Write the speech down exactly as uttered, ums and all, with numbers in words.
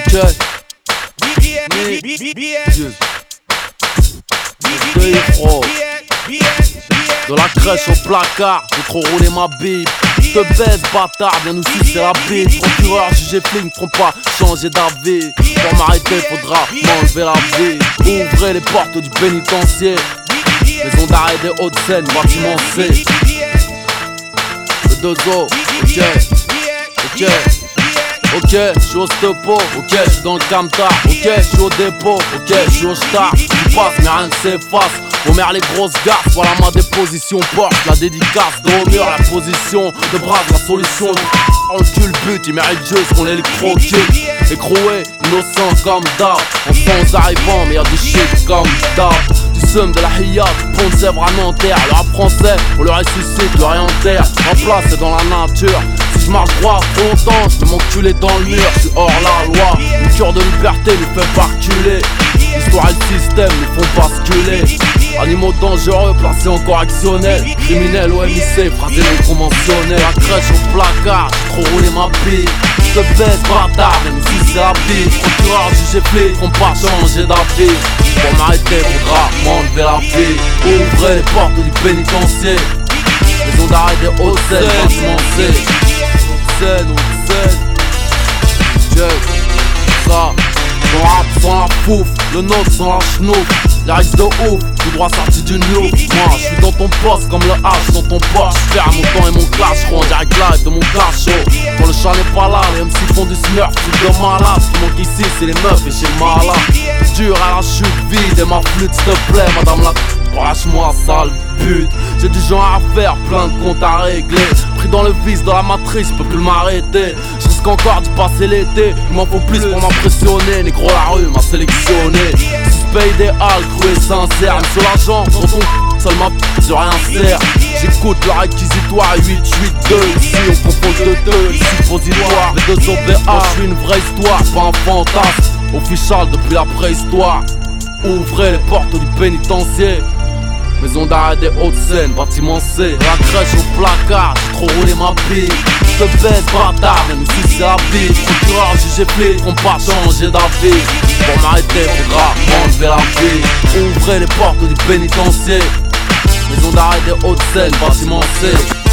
Ok. De la crèche au placard, j'ai trop roulé ma bille. Te baisse bâtard, viens nous sucer la bite. Procureur, jugé flic, ne pas changer d'avis. Pour m'arrêter, faudra m'enlever la vie. Ouvrez les portes du pénitencier. Maison d'arrêt des Hauts-de-Seine, bâtiment C. Le deux O, ok, ok. Ok, je suis au stopo, ok, je suis dans le camtar, ok, je suis au dépôt, ok, je suis au star, tu passes mais rien ne s'efface. Au maire les grosses garces, voilà ma déposition Porsche, la dédicace, dos au mur, la position de bras, la solution. On le cul, le but, il mérite juste qu'on l'électrocute. Écroué, innocent comme d'hab, en sens arrivant, mais y'a du shit comme d'hab. Du seum de la hiya, du pont de Sèvres à Nanterre. Le rap français, on le ressuscite, le réenterre. En place, c'est dans la nature. Si je marche droit trop longtemps, je peux m'enculer dans le mur. Je suis hors la loi, une cure de liberté nous fait pas reculer. L'histoire et le système nous font basculer. Animaux dangereux placés en correctionnel. Criminels au M I C, phrasés non conventionnels. La crèche au placard, j'ai trop roulé ma bille. Je te baisse bâtard, même si c'est la bille. Procureur, jugé flic, on pas changer d'avis. Pour m'arrêter, faudra m'enlever la vie. Ouvrez les portes du pénitencier. Maison d'arrêt des Hauts-de-Seine, bâtiment C. Haute-Seine, Haute-Seine. Check, ça. Ton rap sans la fouf, le nôtre sans la schnouf. Lyrics de ouf, tout droit sorti d'une loupe. Moi, je suis dans ton poste comme le H dans ton poche. J'perds mon temps et mon clash, je en direct live de mon cachot. Quand le chat n'est pas là, les M C font du smurf, truc de malade. Ce qui manque ici, c'est les meufs et chez le malade. Dur à la chute vide et ma flûte, s'il te plaît, madame la... Lâche-moi, sale pute. J'ai du genre à faire, plein de comptes à régler. Pris dans le vice de la matrice, peux plus m'arrêter. Je risque encore d'y passer l'été. Il m'en faut plus pour m'impressionner. Négro, la rue m'a sélectionné. Suspect idéal, cru et sincère. Même sur l'argent, dans ton seul ma p***, je rien sert. J'écoute le réquisitoire huit huit deux. Ici on propose de deux, les suppositoires. Les deux O B A, je suis une vraie histoire, pas un fantasme. Official depuis la préhistoire. Ouvrez les portes du pénitencier. Maison d'arrêt des Hauts-de-Seine, bâtiment C. La crèche au placard, j'ai trop roulé ma bille. Je te baisse bâtard, même si c'est la vie. Procureur, jugé flic, on pas changer d'avis. Pour m'arrêter, faudra m'enlever la vie. Ouvrez les portes du pénitencier. Maison d'arrêt des Hauts-de-Seine, bâtiment C.